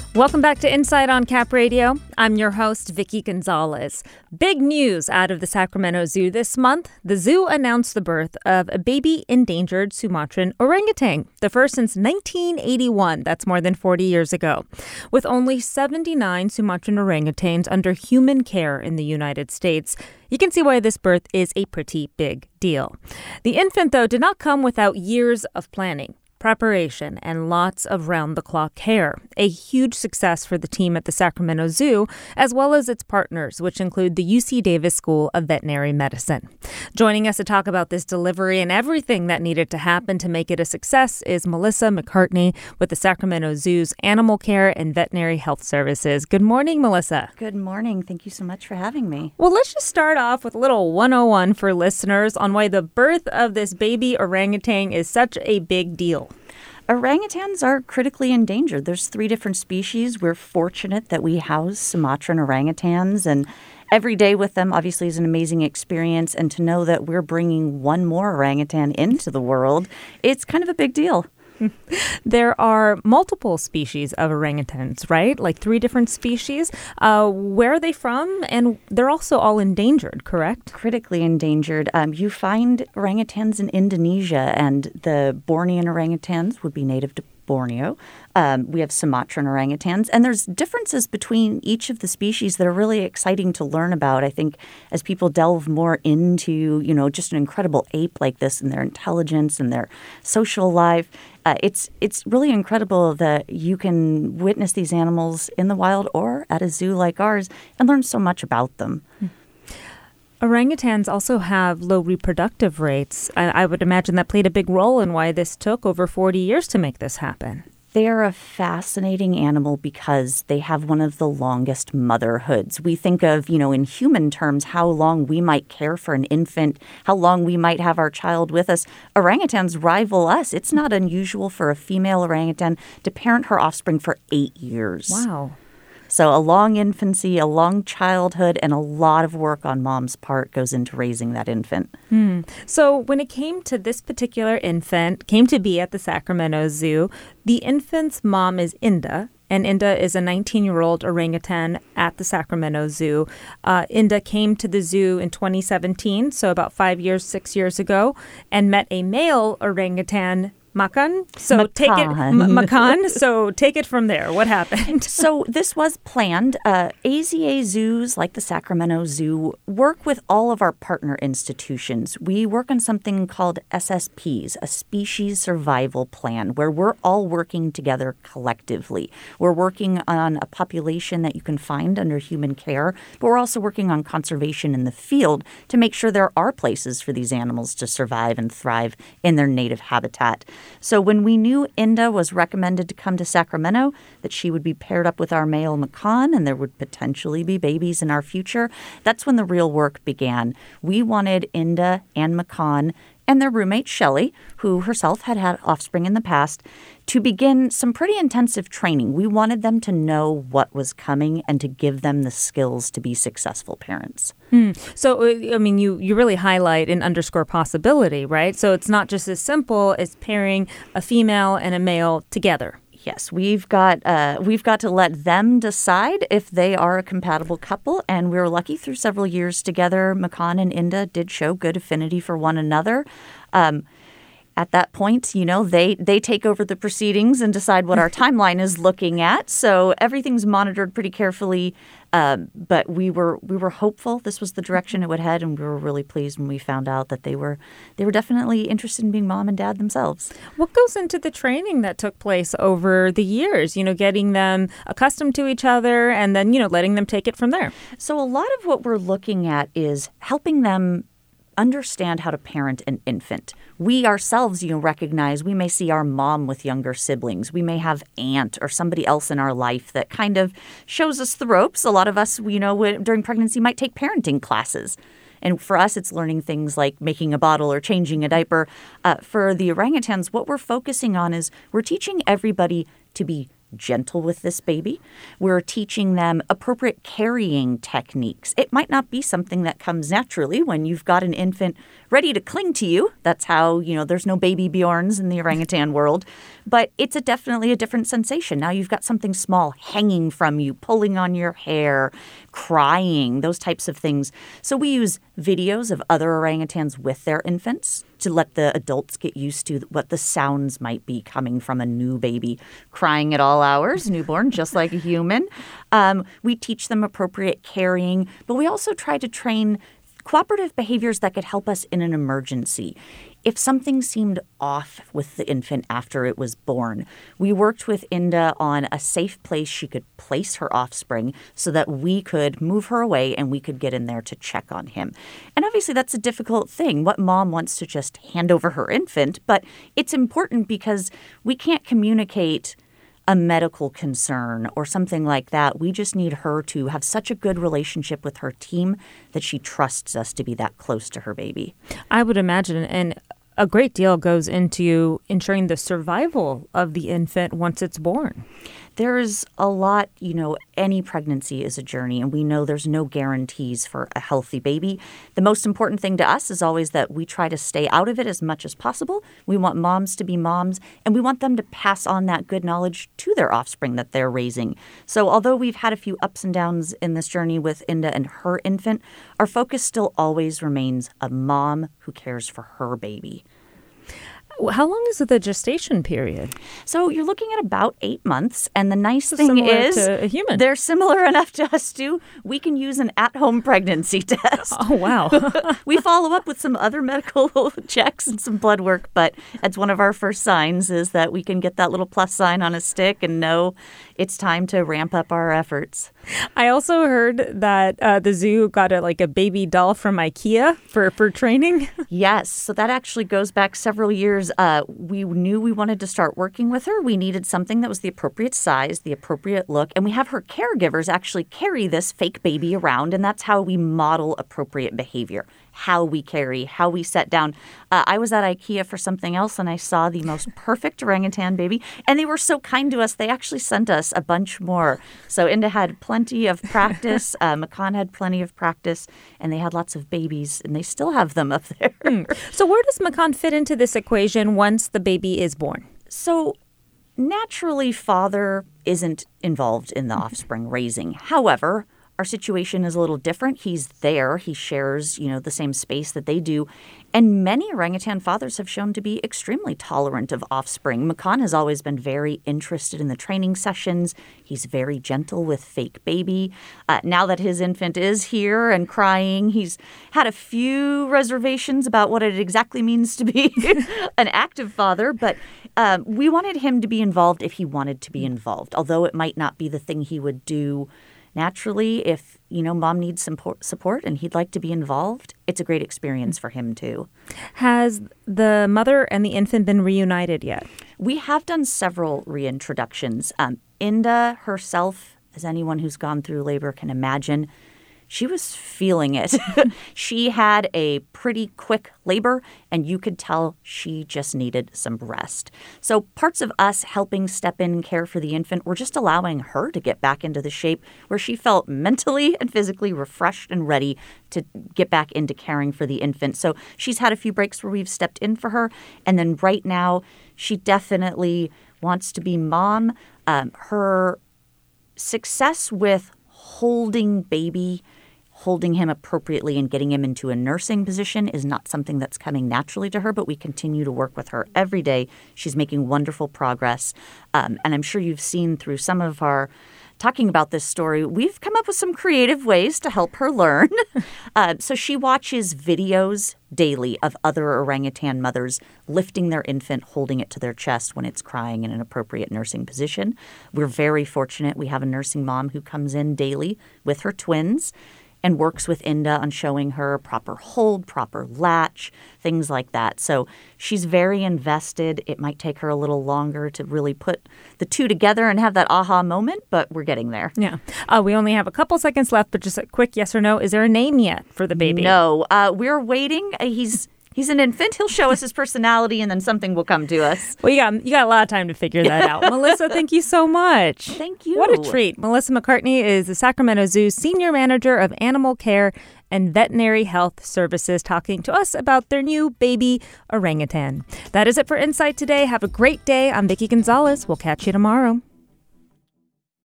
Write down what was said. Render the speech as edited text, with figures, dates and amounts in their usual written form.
Welcome back to Inside on Cap Radio. I'm your host, Vicky Gonzalez. Big news out of the Sacramento Zoo this month. The zoo announced the birth of a baby endangered Sumatran orangutan, the first since 1981. That's more than 40 years ago. With only 79 Sumatran orangutans under human care in the United States, you can see why this birth is a pretty big deal. The infant, though, did not come without years of planning, preparation, and lots of round-the-clock care. A huge success for the team at the Sacramento Zoo, as well as its partners, which include the UC Davis School of Veterinary Medicine. Joining us to talk about this delivery and everything that needed to happen to make it a success is Melissa McCartney with the Sacramento Zoo's Animal Care and Veterinary Health Services. Good morning, Melissa. Good morning. Thank you so much for having me. Well, let's just start off with a little 101 for listeners on why the birth of this baby orangutan is such a big deal. Orangutans are critically endangered. There's 3 different species. We're fortunate that we house Sumatran orangutans, and every day with them obviously is an amazing experience. And to know that we're bringing one more orangutan into the world, it's kind of a big deal. There are multiple species of orangutans, right? Like 3 different species. Where are they from? And they're also all endangered, correct? Critically endangered. You find orangutans in Indonesia, and the Bornean orangutans would be native to Borneo. We have Sumatran orangutans, and there's differences between each of the species that are really exciting to learn about. I think as people delve more into, just an incredible ape like this and their intelligence and their social life, it's really incredible that you can witness these animals in the wild or at a zoo like ours and learn so much about them. Orangutans also have low reproductive rates. I would imagine that played a big role in why this took over 40 years to make this happen. They are a fascinating animal because they have one of the longest motherhoods. We think of, in human terms, how long we might care for an infant, how long we might have our child with us. Orangutans rival us. It's not unusual for a female orangutan to parent her offspring for 8 years. Wow. So a long infancy, a long childhood, and a lot of work on mom's part goes into raising that infant. So when it came to this particular infant, came to be at the Sacramento Zoo, the infant's mom is Inda, and Inda is a 19-year-old orangutan at the Sacramento Zoo. Inda came to the zoo in 2017, so about 6 years ago, and met a male orangutan, Makan. So Makan. So take it from there. What happened? So this was planned. AZA zoos like the Sacramento Zoo work with all of our partner institutions. We work on something called SSPs, a species survival plan, where we're all working together collectively. We're working on a population that you can find under human care, but we're also working on conservation in the field to make sure there are places for these animals to survive and thrive in their native habitat. So when we knew Inda was recommended to come to Sacramento, that she would be paired up with our male Makan and there would potentially be babies in our future, that's when the real work began. We wanted Inda and Makan and their roommate, Shelly, who herself had had offspring in the past, to begin some pretty intensive training. We wanted them to know what was coming and to give them the skills to be successful parents. So, you really highlight and underscore possibility, right? So it's not just as simple as pairing a female and a male together. Yes, we've got to let them decide if they are a compatible couple, and we were lucky through several years together. Makan and Inda did show good affinity for one another. At that point, they take over the proceedings and decide what our timeline is looking at. So everything's monitored pretty carefully. But we were hopeful this was the direction it would head, and we were really pleased when we found out that they were definitely interested in being mom and dad themselves. What goes into the training that took place over the years? Getting them accustomed to each other, and then letting them take it from there. So a lot of what we're looking at is helping them understand how to parent an infant. We ourselves, recognize we may see our mom with younger siblings. We may have aunt or somebody else in our life that kind of shows us the ropes. A lot of us, during pregnancy might take parenting classes. And for us, it's learning things like making a bottle or changing a diaper. For the orangutans, what we're focusing on is we're teaching everybody to be gentle with this baby. We're teaching them appropriate carrying techniques. It might not be something that comes naturally when you've got an infant ready to cling to you. That's how, there's no baby Bjorns in the orangutan world. But it's definitely a different sensation. Now you've got something small hanging from you, pulling on your hair, crying, those types of things. So we use videos of other orangutans with their infants to let the adults get used to what the sounds might be coming from a new baby crying at all hours, newborn, just like a human. We teach them appropriate carrying, but we also try to train cooperative behaviors that could help us in an emergency. If something seemed off with the infant after it was born, we worked with Inda on a safe place she could place her offspring so that we could move her away and we could get in there to check on him. And obviously that's a difficult thing. What mom wants to just hand over her infant? But it's important because we can't communicate a medical concern or something like that. We just need her to have such a good relationship with her team that she trusts us to be that close to her baby. I would imagine, and a great deal goes into ensuring the survival of the infant once it's born. There's a lot, any pregnancy is a journey, and we know there's no guarantees for a healthy baby. The most important thing to us is always that we try to stay out of it as much as possible. We want moms to be moms, and we want them to pass on that good knowledge to their offspring that they're raising. So although we've had a few ups and downs in this journey with Inda and her infant, our focus still always remains a mom who cares for her baby. How long is the gestation period? So you're looking at about 8 months. And the nice thing is to a human. They're similar enough to us, too. We can use an at-home pregnancy test. Oh, wow. We follow up with some other medical checks and some blood work. But that's one of our first signs is that we can get that little plus sign on a stick and know it's time to ramp up our efforts. I also heard that the zoo got a baby doll from IKEA for training. Yes. So that actually goes back several years. We knew we wanted to start working with her. We needed something that was the appropriate size, the appropriate look. And we have her caregivers actually carry this fake baby around. And that's how we model appropriate behavior, how we carry, how we set down. I was at IKEA for something else and I saw the most perfect orangutan baby. And they were so kind to us. They actually sent us a bunch more. So Inda had plenty of practice. Makan had plenty of practice. And they had lots of babies. And they still have them up there. So where does Makan fit into this equation once the baby is born? So naturally, father isn't involved in the offspring raising. However, our situation is a little different. He's there. He shares, the same space that they do. And many orangutan fathers have shown to be extremely tolerant of offspring. Makan has always been very interested in the training sessions. He's very gentle with fake baby. Now that his infant is here and crying, he's had a few reservations about what it exactly means to be an active father. But we wanted him to be involved if he wanted to be involved, although it might not be the thing he would do naturally. If, mom needs some support and he'd like to be involved, it's a great experience for him, too. Has the mother and the infant been reunited yet? We have done several reintroductions. Inda herself, as anyone who's gone through labor can imagine, she was feeling it. She had a pretty quick labor, and you could tell she just needed some rest. So parts of us helping step in and care for the infant were just allowing her to get back into the shape where she felt mentally and physically refreshed and ready to get back into caring for the infant. So she's had a few breaks where we've stepped in for her. And then right now, she definitely wants to be mom. Her success with holding baby, holding him appropriately and getting him into a nursing position is not something that's coming naturally to her, but we continue to work with her every day. She's making wonderful progress. And I'm sure you've seen through some of our talking about this story, we've come up with some creative ways to help her learn. So she watches videos daily of other orangutan mothers lifting their infant, holding it to their chest when it's crying in an appropriate nursing position. We're very fortunate. We have a nursing mom who comes in daily with her twins and works with Inda on showing her proper hold, proper latch, things like that. So she's very invested. It might take her a little longer to really put the two together and have that aha moment, but we're getting there. Yeah. We only have a couple seconds left, but just a quick yes or no. Is there a name yet for the baby? No. We're waiting. He's He's an infant. He'll show us his personality, and then something will come to us. Well, you got a lot of time to figure that out. Melissa, thank you so much. Thank you. What a treat. Melissa McCartney is the Sacramento Zoo Senior Manager of Animal Care and Veterinary Health Services, talking to us about their new baby orangutan. That is it for Insight today. Have a great day. I'm Vicki Gonzalez. We'll catch you tomorrow.